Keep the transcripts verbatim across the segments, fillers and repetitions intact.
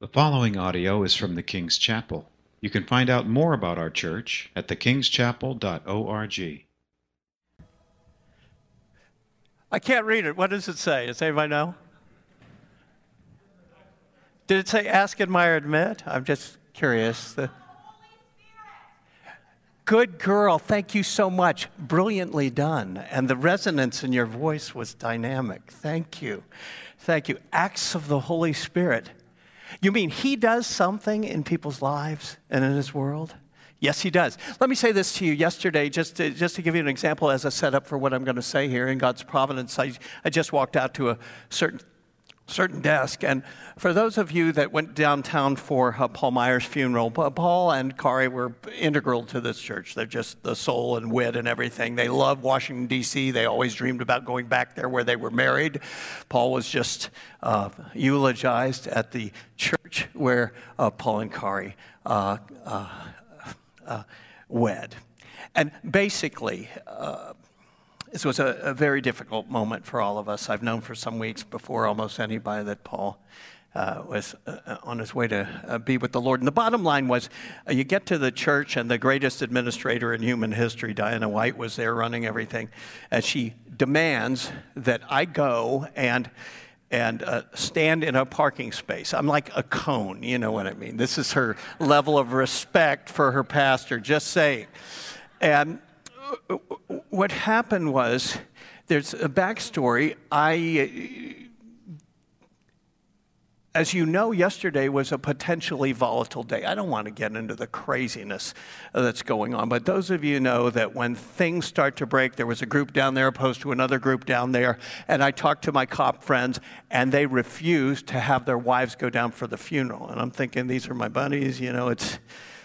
The following audio is from the King's Chapel. You can find out more about our church at the kings chapel dot org. I can't read it. What does it say? Does anybody know? Did it say ask, admire, admit? I'm just curious. The... Good girl. Thank you so much. Brilliantly done. And the resonance in your voice was dynamic. Thank you. Thank you. Acts of the Holy Spirit. You mean he does something in people's lives and in his world? Yes, he does. Let me say this to you yesterday, just to, just to give you an example as a setup for what I'm going to say here. In God's providence, I, I just walked out to a certain certain desk, and for those of you that went downtown for uh, Paul Meyer's funeral, Paul and Kari were integral to this church. They're just the soul and wit and everything. They love Washington, D C They always dreamed about going back there where they were married. Paul was just uh, eulogized at the church where uh, Paul and Kari uh, uh, uh, wed. And basically, uh, This was a, a very difficult moment for all of us. I've known for some weeks before almost anybody that Paul uh, was uh, on his way to uh, be with the Lord. And the bottom line was, uh, you get to the church and the greatest administrator in human history, Diana White, was there running everything. And she demands that I go and and uh, stand in a parking space. I'm like a cone, you know what I mean. This is her level of respect for her pastor, just saying. And what happened was, there's a backstory. I, as you know, yesterday was a potentially volatile day. I don't want to get into the craziness that's going on, but those of you know that when things start to break, there was a group down there opposed to another group down there, and I talked to my cop friends, and they refused to have their wives go down for the funeral. And I'm thinking, these are my buddies, you know, it's...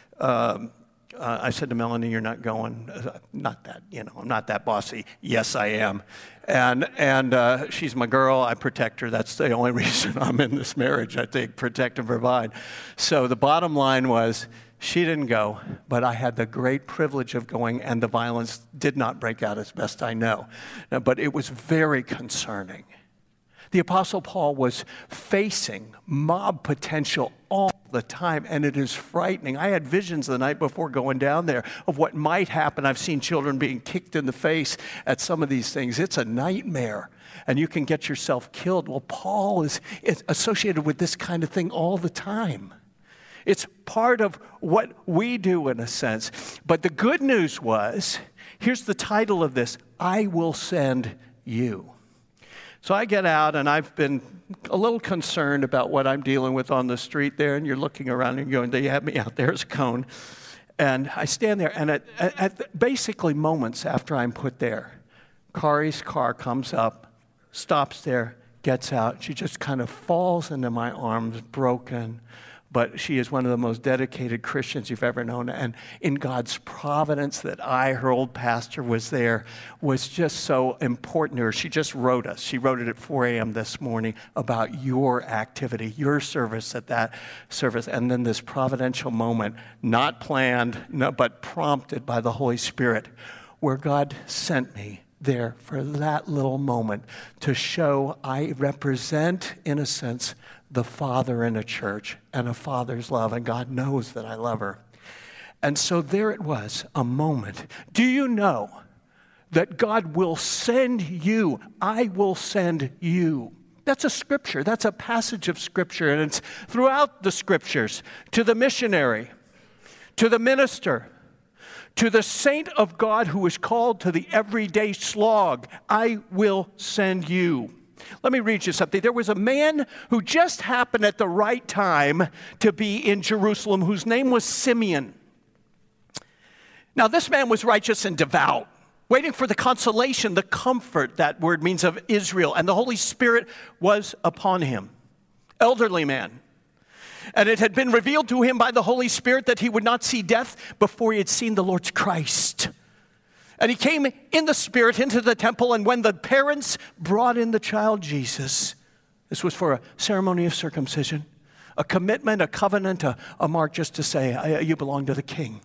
Um, Uh, I said to Melanie, you're not going. Uh, not that, you know, I'm not that bossy. Yes, I am. And and uh, she's my girl. I protect her. That's the only reason I'm in this marriage, I think, protect and provide. So the bottom line was, she didn't go, but I had the great privilege of going, and the violence did not break out as best I know. Now, but it was very concerning. The Apostle Paul was facing mob potential all the time, and it is frightening. I had visions the night before going down there of what might happen. I've seen children being kicked in the face at some of these things. It's a nightmare, and you can get yourself killed. Well, Paul is, is associated with this kind of thing all the time. It's part of what we do in a sense. But the good news was, here's the title of this: I will send you. So I get out, and I've been a little concerned about what I'm dealing with on the street there, and you're looking around and going, they have me out there as a cone. And I stand there, and at, at basically moments after I'm put there, Kari's car comes up, stops there, gets out. She just kind of falls into my arms, broken. But she is one of the most dedicated Christians you've ever known. And in God's providence that I, her old pastor, was there was just so important to her. She just wrote us. She wrote it at four a.m. this morning about your activity, your service at that service. And then this providential moment, not planned, no, but prompted by the Holy Spirit, where God sent me there for that little moment to show I represent, in a sense, the father in a church and a father's love, and God knows that I love her. And so there it was, a moment. Do you know that God will send you? I will send you. That's a scripture. That's a passage of scripture, and it's throughout the scriptures. To the missionary, to the minister, to the saint of God who is called to the everyday slog, I will send you. Let me read you something. There was a man who just happened at the right time to be in Jerusalem, whose name was Simeon. Now, this man was righteous and devout, waiting for the consolation, the comfort, that word means, of Israel. And the Holy Spirit was upon him. Elderly man. And it had been revealed to him by the Holy Spirit that he would not see death before he had seen the Lord's Christ. And he came in the Spirit into the temple, and when the parents brought in the child Jesus, this was for a ceremony of circumcision, a commitment, a covenant, a, a mark just to say, you belong to the King.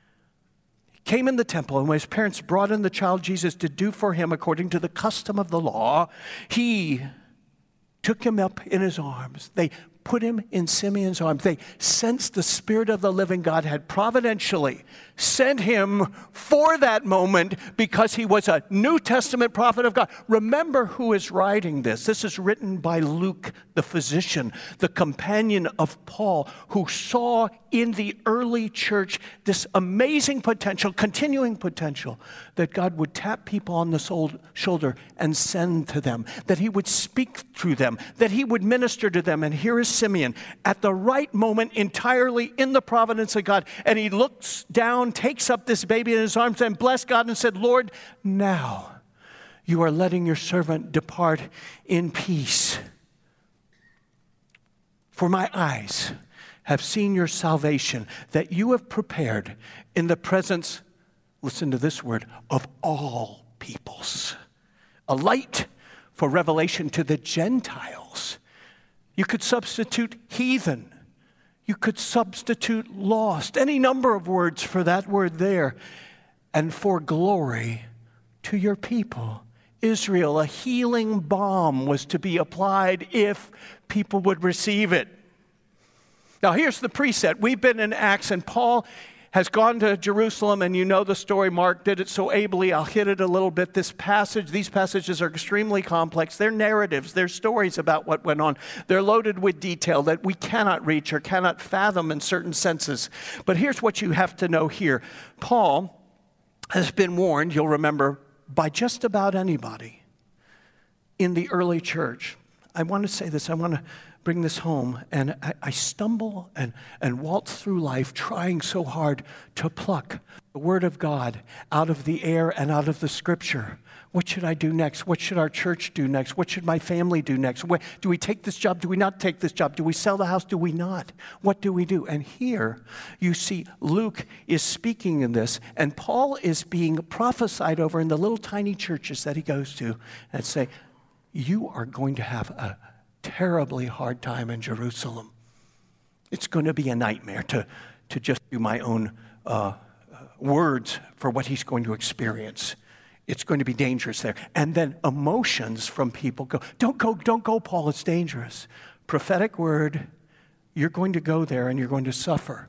He came in the temple, and when his parents brought in the child Jesus to do for him according to the custom of the law, he took him up in his arms. They put him in Simeon's arms. They sensed the Spirit of the living God had providentially sent him for that moment because he was a New Testament prophet of God. Remember who is writing this. This is written by Luke, the physician, the companion of Paul, who saw in the early church this amazing potential, continuing potential, that God would tap people on the shoulder and send to them, that he would speak through them, that he would minister to them. And here is Simeon at the right moment, entirely in the providence of God. And he looks down, takes up this baby in his arms and blessed God and said, Lord, now you are letting your servant depart in peace. For my eyes have seen your salvation that you have prepared in the presence, listen to this word, of all peoples. A light for revelation to the Gentiles. You could substitute heathen. You could substitute lost. Any number of words for that word there. And for glory to your people. Israel, a healing balm was to be applied if people would receive it. Now here's the preset. We've been in Acts and Paul has gone to Jerusalem, and you know the story. Mark did it so ably. I'll hit it a little bit. This passage, these passages are extremely complex. They're narratives. They're stories about what went on. They're loaded with detail that we cannot reach or cannot fathom in certain senses. But here's what you have to know here. Paul has been warned, you'll remember, by just about anybody in the early church. I want to say this. I want to bring this home, and I, I stumble and, and waltz through life trying so hard to pluck the Word of God out of the air and out of the Scripture. What should I do next? What should our church do next? What should my family do next? What, do we take this job? Do we not take this job? Do we sell the house? Do we not? What do we do? And here you see Luke is speaking in this, and Paul is being prophesied over in the little tiny churches that he goes to and say, you are going to have a terribly hard time in Jerusalem. It's going to be a nightmare to, to just do my own uh, words for what he's going to experience. It's going to be dangerous there. And then emotions from people go, don't go, don't go, Paul, it's dangerous. Prophetic word, you're going to go there and you're going to suffer.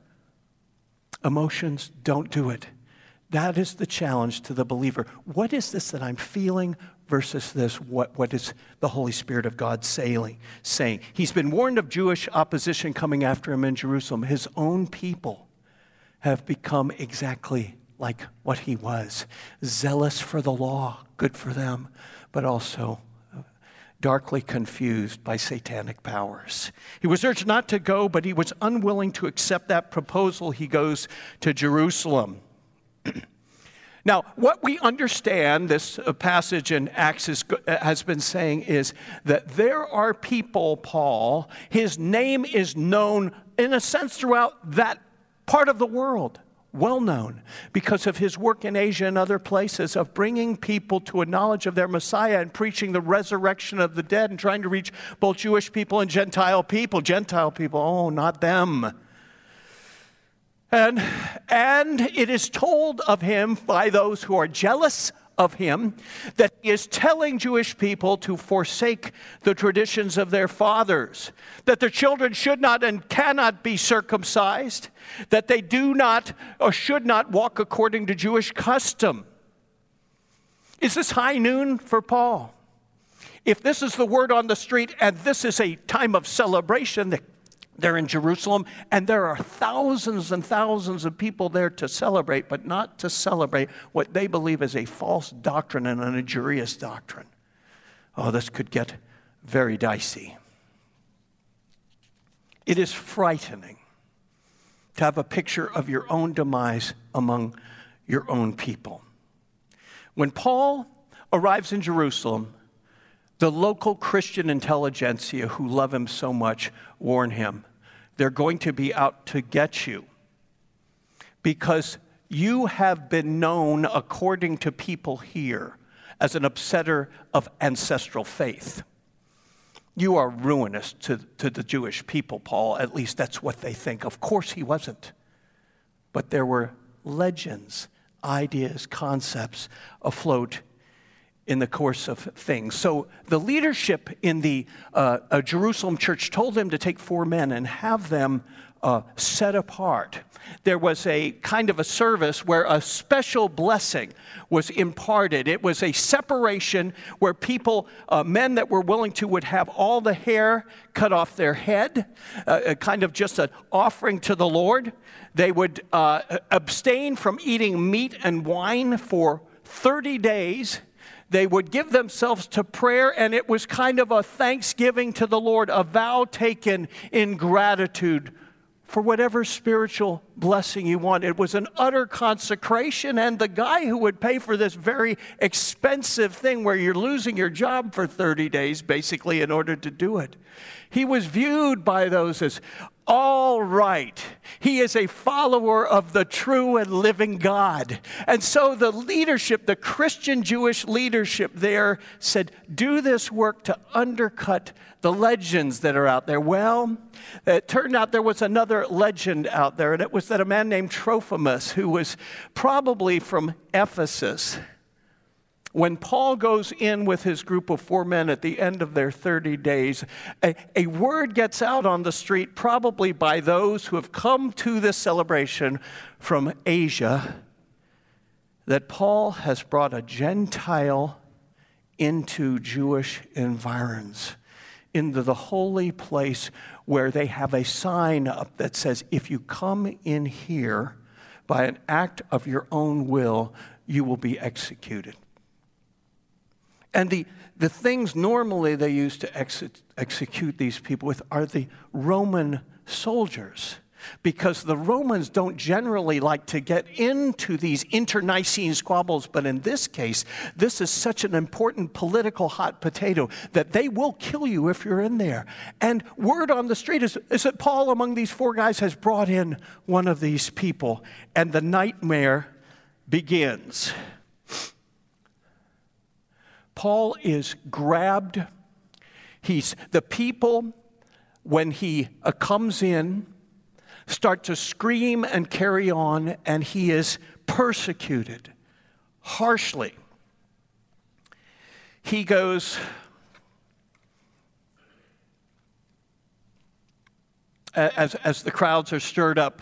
Emotions, don't do it. That is the challenge to the believer. What is this that I'm feeling versus this, what, what is the Holy Spirit of God saying, saying? He's been warned of Jewish opposition coming after him in Jerusalem. His own people have become exactly like what he was. Zealous for the law, good for them, but also darkly confused by satanic powers. He was urged not to go, but he was unwilling to accept that proposal. He goes to Jerusalem. Now, what we understand, this passage in Acts is, has been saying is that there are people, Paul, his name is known in a sense throughout that part of the world, well known, because of his work in Asia and other places of bringing people to a knowledge of their Messiah and preaching the resurrection of the dead and trying to reach both Jewish people and Gentile people. Gentile people, oh, not them. And, and it is told of him by those who are jealous of him that he is telling Jewish people to forsake the traditions of their fathers, that their children should not and cannot be circumcised, that they do not or should not walk according to Jewish custom. Is this high noon for Paul? If this is the word on the street and this is a time of celebration, that they're in Jerusalem, and there are thousands and thousands of people there to celebrate, but not to celebrate what they believe is a false doctrine and an injurious doctrine. Oh, this could get very dicey. It is frightening to have a picture of your own demise among your own people. When Paul arrives in Jerusalem, the local Christian intelligentsia who love him so much warn him, they're going to be out to get you because you have been known, according to people here, as an upsetter of ancestral faith. You are ruinous to, to the Jewish people, Paul. At least that's what they think. Of course he wasn't. But there were legends, ideas, concepts afloat in the course of things. So the leadership in the uh, uh, Jerusalem church told them to take four men and have them uh, set apart. There was a kind of a service where a special blessing was imparted. It was a separation where people, uh, men that were willing to, would have all the hair cut off their head, uh, a kind of just an offering to the Lord. They would uh, abstain from eating meat and wine for thirty days. They would give themselves to prayer, and it was kind of a thanksgiving to the Lord, a vow taken in gratitude for whatever spiritual blessing you want. It was an utter consecration, and the guy who would pay for this very expensive thing where you're losing your job for thirty days, basically, in order to do it, he was viewed by those as all right. He is a follower of the true and living God. And so the leadership, the Christian Jewish leadership there said, do this work to undercut the legends that are out there. Well, it turned out there was another legend out there, and it was that a man named Trophimus, who was probably from Ephesus, when Paul goes in with his group of four men at the end of their thirty days, a, a word gets out on the street, probably by those who have come to this celebration from Asia, that Paul has brought a Gentile into Jewish environs, into the holy place where they have a sign up that says, if you come in here by an act of your own will, you will be executed. And the, the things normally they use to ex- execute these people with are the Roman soldiers, because the Romans don't generally like to get into these internecine squabbles. But in this case, this is such an important political hot potato that they will kill you if you're in there. And word on the street is, is that Paul, among these four guys, has brought in one of these people, and the nightmare begins. Paul is grabbed. He's the people, when he uh, comes in, start to scream and carry on, and he is persecuted harshly. He goes, as, as the crowds are stirred up,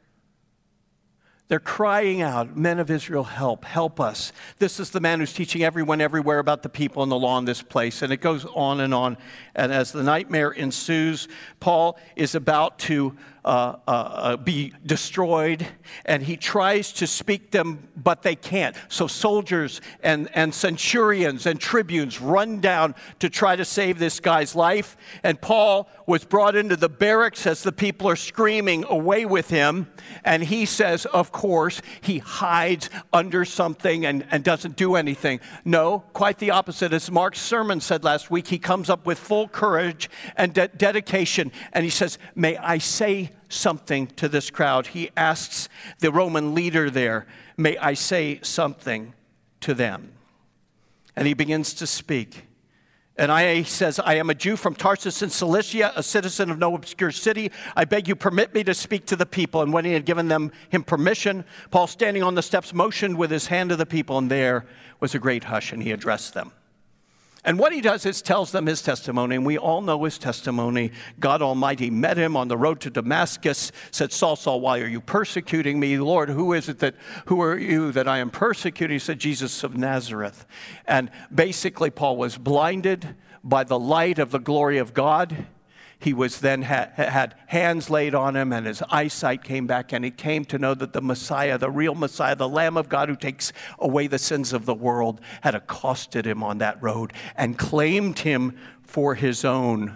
they're crying out, men of Israel, help, help us. This is the man who's teaching everyone everywhere about the people and the law in this place. And it goes on and on. And as the nightmare ensues, Paul is about to uh, uh, be destroyed. And he tries to speak them, but they can't. So soldiers and, and centurions and tribunes run down to try to save this guy's life. And Paul was brought into the barracks as the people are screaming away with him. And he says, of course, he hides under something and, and doesn't do anything. No, quite the opposite. As Mark's sermon said last week, he comes up with full courage and de- dedication. And he says, may I say something to this crowd? He asks the Roman leader there, may I say something to them? And he begins to speak. And I, he says, I am a Jew from Tarsus in Cilicia, a citizen of no obscure city. I beg you permit me to speak to the people. And when he had given them him permission, Paul, standing on the steps, motioned with his hand to the people, and there was a great hush, and he addressed them. And what he does is tells them his testimony, and we all know his testimony. God Almighty met him on the road to Damascus, said, Saul, Saul, why are you persecuting me? Lord, who is it that, who are you that I am persecuting? He said, Jesus of Nazareth. And basically, Paul was blinded by the light of the glory of God. He was then ha- had hands laid on him, and his eyesight came back, and he came to know that the Messiah, the real Messiah, the Lamb of God who takes away the sins of the world, had accosted him on that road and claimed him for his own.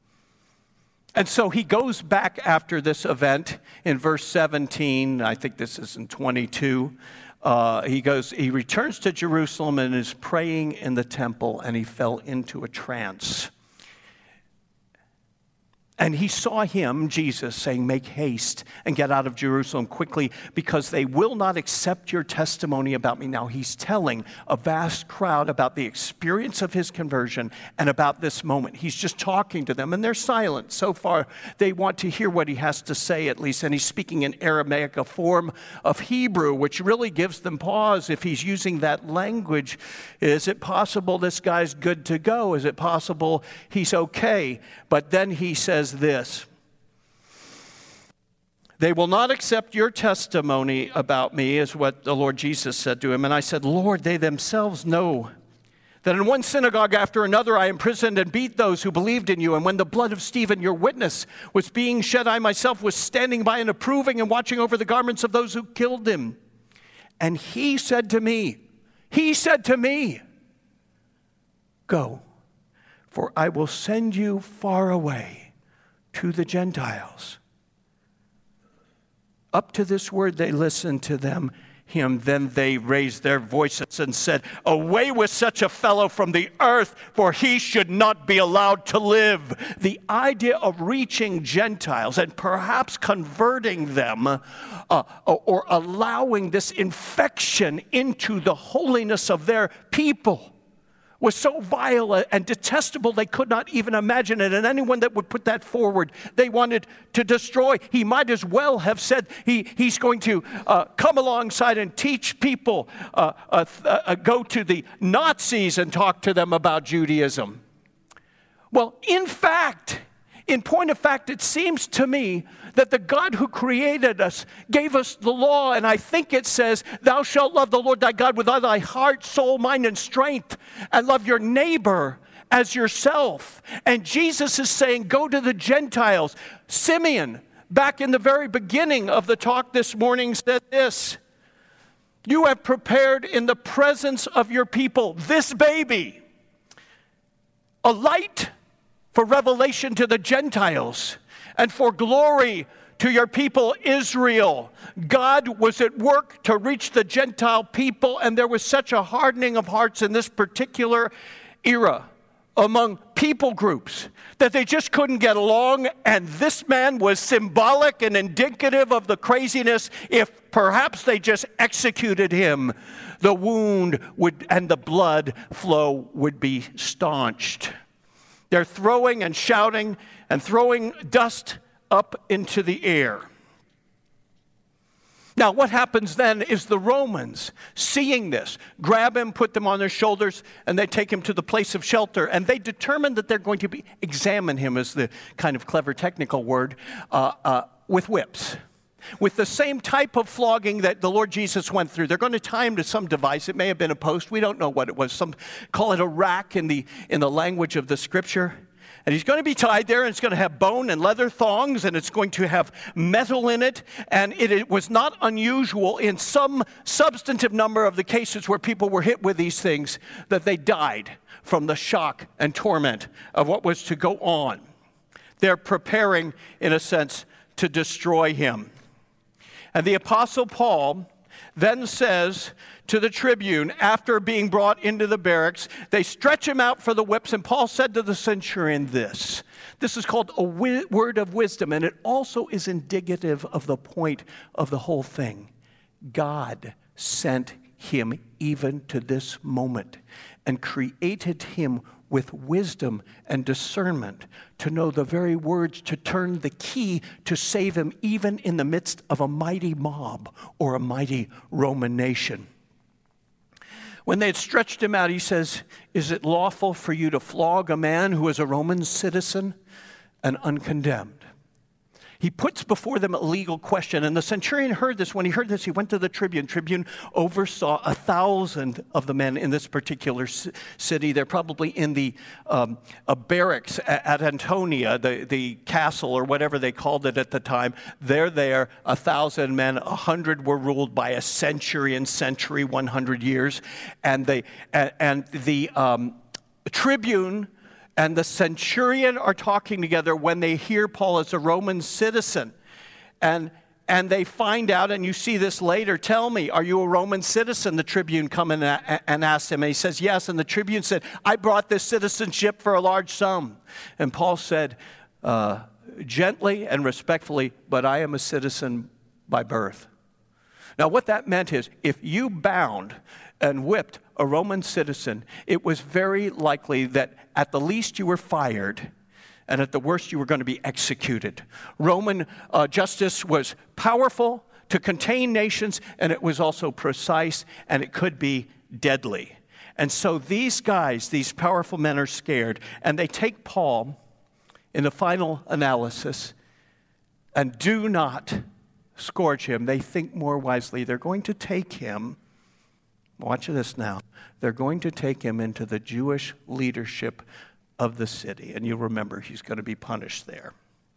And so he goes back after this event in verse seventeen. I think this is in twenty-two. Uh, he goes, he returns to Jerusalem and is praying in the temple, and he fell into a trance. And he saw him, Jesus, saying, make haste and get out of Jerusalem quickly, because they will not accept your testimony about me. Now he's telling a vast crowd about the experience of his conversion and about this moment. He's just talking to them, and they're silent. So far, they want to hear what he has to say, at least. And he's speaking in Aramaic, a form of Hebrew, which really gives them pause if he's using that language. Is it possible this guy's good to go? Is it possible he's okay? But then he says this: they will not accept your testimony about me, is what the Lord Jesus said to him. And I said, Lord, they themselves know that in one synagogue after another I imprisoned and beat those who believed in you. And when the blood of Stephen, your witness, was being shed, I myself was standing by and approving and watching over the garments of those who killed him. And he said to me, he said to me, go, for I will send you far away to the Gentiles. Up to this word they listened to them, him. Then they raised their voices and said, away with such a fellow from the earth, for he should not be allowed to live. The idea of reaching Gentiles and perhaps converting them uh, or allowing this infection into the holiness of their people was so vile and detestable they could not even imagine it. And anyone that would put that forward, they wanted to destroy. He might as well have said he, he's going to uh, come alongside and teach people, uh, uh, uh, go to the Nazis and talk to them about Judaism. Well, in fact, in point of fact, it seems to me that the God who created us gave us the law, and I think it says, thou shalt love the Lord thy God with all thy heart, soul, mind, and strength, and love your neighbor as yourself. And Jesus is saying, go to the Gentiles. Simeon, back in the very beginning of the talk this morning, said this: you have prepared in the presence of your people this baby, a light for revelation to the Gentiles, and for glory to your people Israel. God was at work to reach the Gentile people, and there was such a hardening of hearts in this particular era among people groups that they just couldn't get along, and this man was symbolic and indicative of the craziness. If perhaps they just executed him, the wound would and the blood flow would be staunched. They're throwing and shouting and throwing dust up into the air. Now, what happens then is the Romans, seeing this, grab him, put them on their shoulders, and they take him to the place of shelter. And they determine that they're going to be, examine him, is the kind of clever technical word, uh, uh, with whips. With the same type of flogging that the Lord Jesus went through. They're going to tie him to some device. It may have been a post. We don't know what it was. Some call it a rack in the, in the language of the Scripture. And he's going to be tied there, and it's going to have bone and leather thongs, and it's going to have metal in it. And it, it was not unusual in some substantive number of the cases where people were hit with these things that they died from the shock and torment of what was to go on. They're preparing, in a sense, to destroy him. And the Apostle Paul then says to the tribune, after being brought into the barracks, they stretch him out for the whips, and Paul said to the centurion this. This is called a wi- word of wisdom, and it also is indicative of the point of the whole thing. God sent him even to this moment and created him with wisdom and discernment to know the very words to turn the key to save him even in the midst of a mighty mob or a mighty Roman nation. When they had stretched him out, he says, is it lawful for you to flog a man who is a Roman citizen and uncondemned? He puts before them a legal question, and the centurion heard this. When he heard this, he went to the tribune. Tribune oversaw a thousand of the men in this particular c- city. They're probably in the um, a barracks at, at Antonia, the, the castle or whatever they called it at the time. They're there, a thousand men. A hundred were ruled by a centurion, century, one hundred years, and they and, and the um, tribune and the centurion are talking together when they hear Paul is a Roman citizen. And, and they find out, and you see this later, tell me, are you a Roman citizen? The tribune come in and asked him, and he says, yes. And the tribune said, I brought this citizenship for a large sum. And Paul said, uh, gently and respectfully, but I am a citizen by birth. Now, what that meant is if you bound and whipped a Roman citizen, it was very likely that at the least you were fired, and at the worst you were going to be executed. Roman uh, justice was powerful to contain nations, and it was also precise, and it could be deadly. And so these guys, these powerful men, are scared, and they take Paul in the final analysis and do not scourge him. They think more wisely. They're going to take him, watch this now, they're going to take him into the Jewish leadership of the city. And you'll remember he's going to be punished there.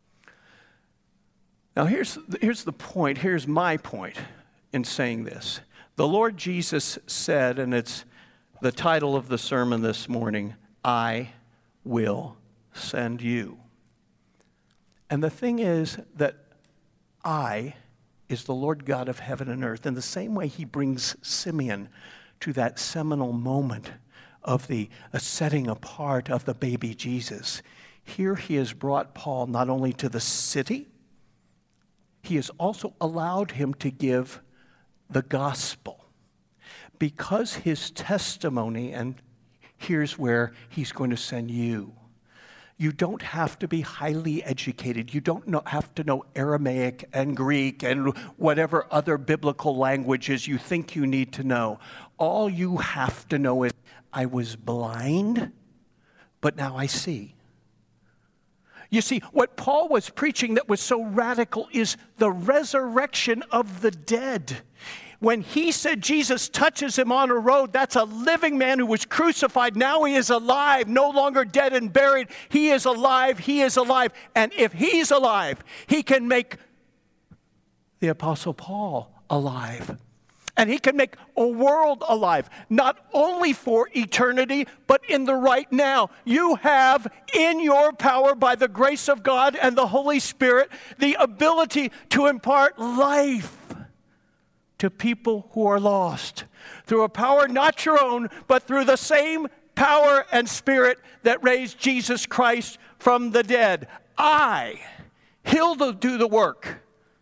Now here's, here's the point, here's my point in saying this. The Lord Jesus said, and it's the title of the sermon this morning, I will send you. And the thing is that I is the Lord God of heaven and earth. In the same way he brings Simeon to that seminal moment of the uh, setting apart of the baby Jesus, here he has brought Paul not only to the city, he has also allowed him to give the gospel. Because his testimony, and here's where he's going to send you. You don't have to be highly educated. You don't know, have to know Aramaic and Greek and whatever other biblical languages you think you need to know. All you have to know is, I was blind, but now I see. You see, what Paul was preaching that was so radical is the resurrection of the dead. When he said Jesus touches him on a road, that's a living man who was crucified. Now he is alive, no longer dead and buried. He is alive, he is alive. And if he's alive, he can make the Apostle Paul alive. And he can make a world alive, not only for eternity, but in the right now. You have in your power, by the grace of God and the Holy Spirit, the ability to impart life to people who are lost, through a power not your own, but through the same power and Spirit that raised Jesus Christ from the dead. I, he'll do the work.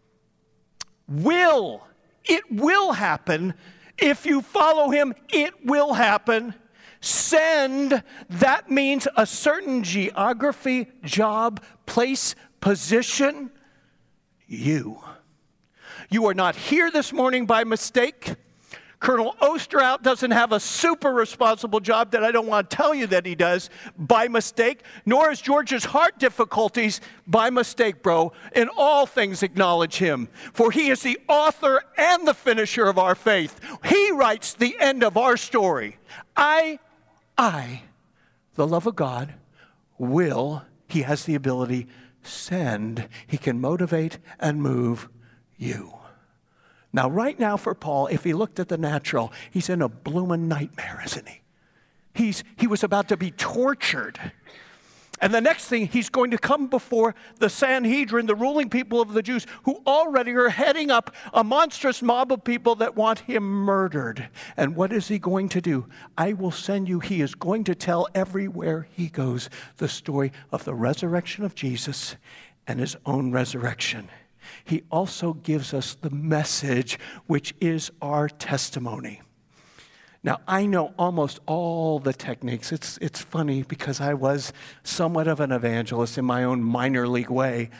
Will, it will happen. If you follow him, it will happen. Send, that means a certain geography, job, place, position. You. You are not here this morning by mistake. Colonel Osterhout doesn't have a super responsible job that I don't want to tell you that he does by mistake, nor is George's heart difficulties by mistake, bro. In all things acknowledge him, for he is the author and the finisher of our faith. He writes the end of our story. I, I, the love of God, will, he has the ability, send. He can motivate and move you. Now, right now for Paul, if he looked at the natural, he's in a blooming nightmare, isn't he? He's, he was about to be tortured. And the next thing, he's going to come before the Sanhedrin, the ruling people of the Jews, who already are heading up a monstrous mob of people that want him murdered. And what is he going to do? I will send you. He is going to tell everywhere he goes the story of the resurrection of Jesus and his own resurrection. He also gives us the message, which is our testimony. Now, I know almost all the techniques. It's, it's funny because I was somewhat of an evangelist in my own minor league way.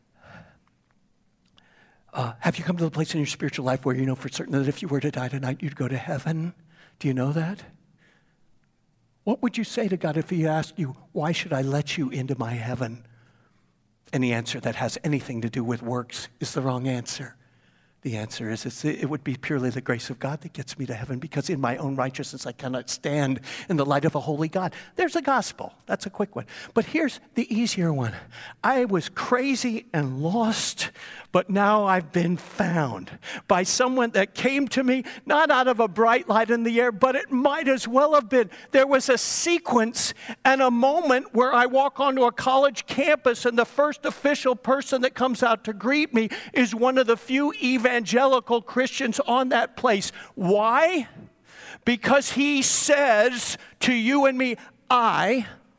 Uh, have you come to the place in your spiritual life where you know for certain that if you were to die tonight, you'd go to heaven? Do you know that? What would you say to God if he asked you, why should I let you into my heaven? Any answer that has anything to do with works is the wrong answer. The answer is it's, it would be purely the grace of God that gets me to heaven, because in my own righteousness I cannot stand in the light of a holy God. There's a gospel. That's a quick one. But here's the easier one. I was crazy and lost, but now I've been found by someone that came to me, not out of a bright light in the air, but it might as well have been. There was a sequence and a moment where I walk onto a college campus and the first official person that comes out to greet me is one of the few evangelical evangelical Christians on that place. Why? Because he says to you and me, I,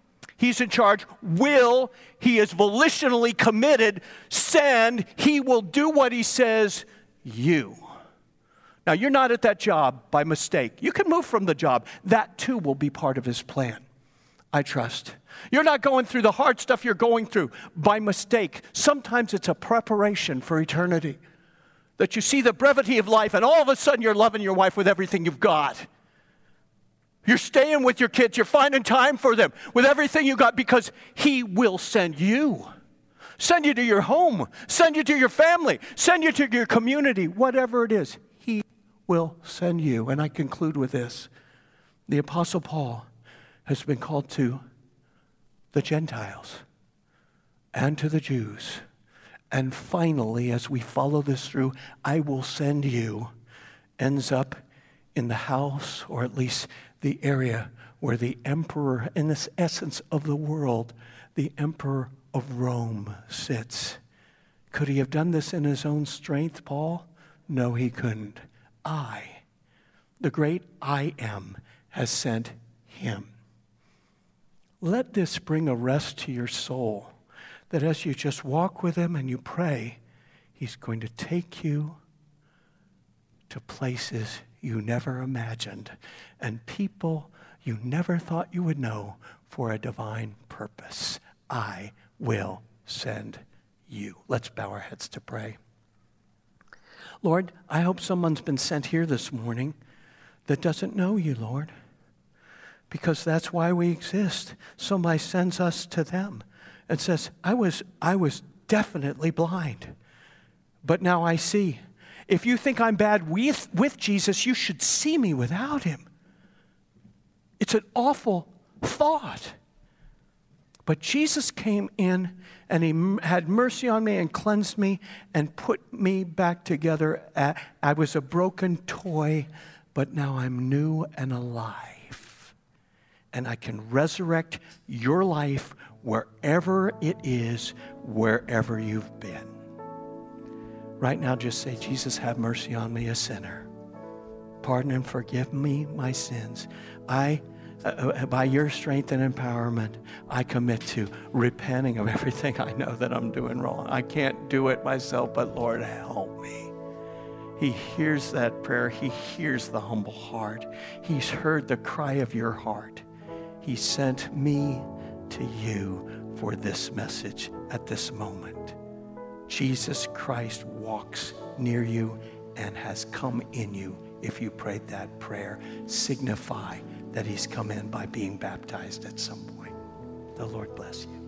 He's in charge. Will, he is volitionally committed. Send, he will do what he says, you. Now, you're not at that job by mistake. You can move from the job. That too will be part of his plan. I trust. You're not going through the hard stuff you're going through by mistake. Sometimes it's a preparation for eternity. That you see the brevity of life and all of a sudden you're loving your wife with everything you've got. You're staying with your kids. You're finding time for them with everything you got because he will send you. Send you to your home. Send you to your family. Send you to your community. Whatever it is, he will send you. And I conclude with this. The Apostle Paul has been called to the Gentiles and to the Jews. And finally, as we follow this through, I will send you, ends up in the house, or at least the area where the emperor, in this essence of the world, the emperor of Rome sits. Could he have done this in his own strength, Paul? No, he couldn't. I, the great I am, has sent him. Let this bring a rest to your soul, that as you just walk with him and you pray, he's going to take you to places you never imagined and people you never thought you would know for a divine purpose. I will send you. Let's bow our heads to pray. Lord, I hope someone's been sent here this morning that doesn't know you, Lord, because that's why we exist. Somebody sends us to them and says, I was, I was definitely blind, but now I see. If you think I'm bad with, with Jesus, you should see me without him. It's an awful thought. But Jesus came in and he had mercy on me and cleansed me and put me back together. I was a broken toy, but now I'm new and alive. And I can resurrect your life wherever it is, wherever you've been. Right now, just say, Jesus, have mercy on me, a sinner. Pardon and forgive me my sins. I, uh, by your strength and empowerment, I commit to repenting of everything I know that I'm doing wrong. I can't do it myself, but Lord, help me. He hears that prayer. He hears the humble heart. He's heard the cry of your heart. He sent me to you for this message at this moment. Jesus Christ walks near you and has come in you. If you prayed that prayer, signify that he's come in by being baptized at some point. The Lord bless you.